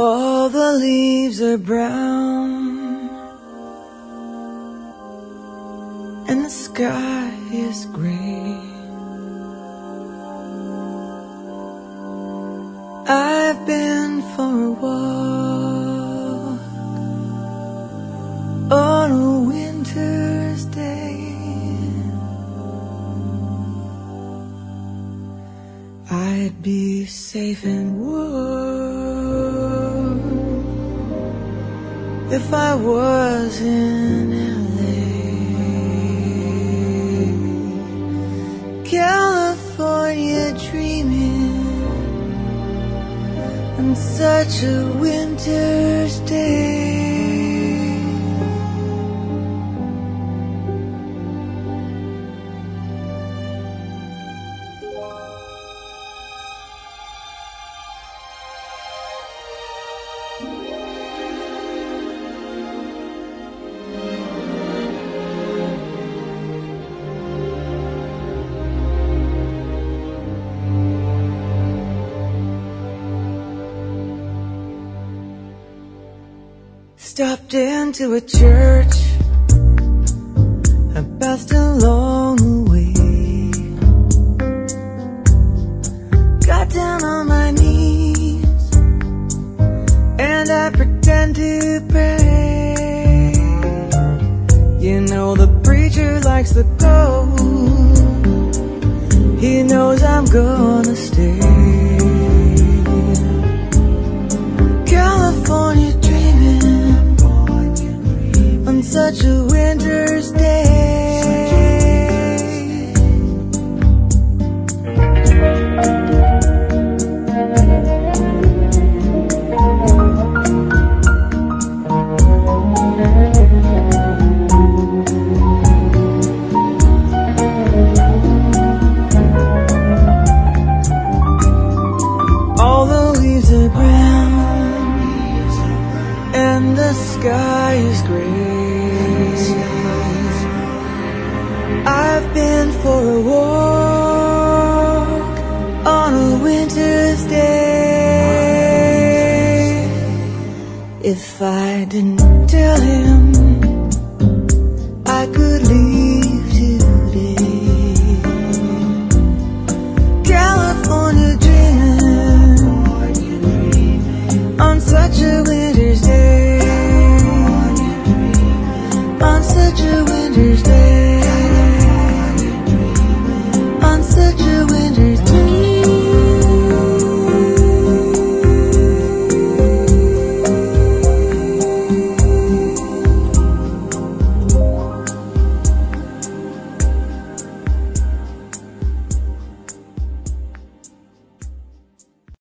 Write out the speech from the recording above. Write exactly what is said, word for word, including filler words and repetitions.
All the leaves are brown and the sky is gray. I've been for a walk on a winter's day. I'd be safe and warm if I was in L A, California, dreaming on such a winter's day. Stopped into a church, I passed along the way, got down on my knees and I pretend to pray. You know the preacher likes the go, he knows I'm gonna stay. California, on such a winter's day. All the leaves are brown and the sky is gray. I've been for a walk on a winter's day. If I didn't tell him I could leave today, California dreaming on such a winter's day, on such a winter's day.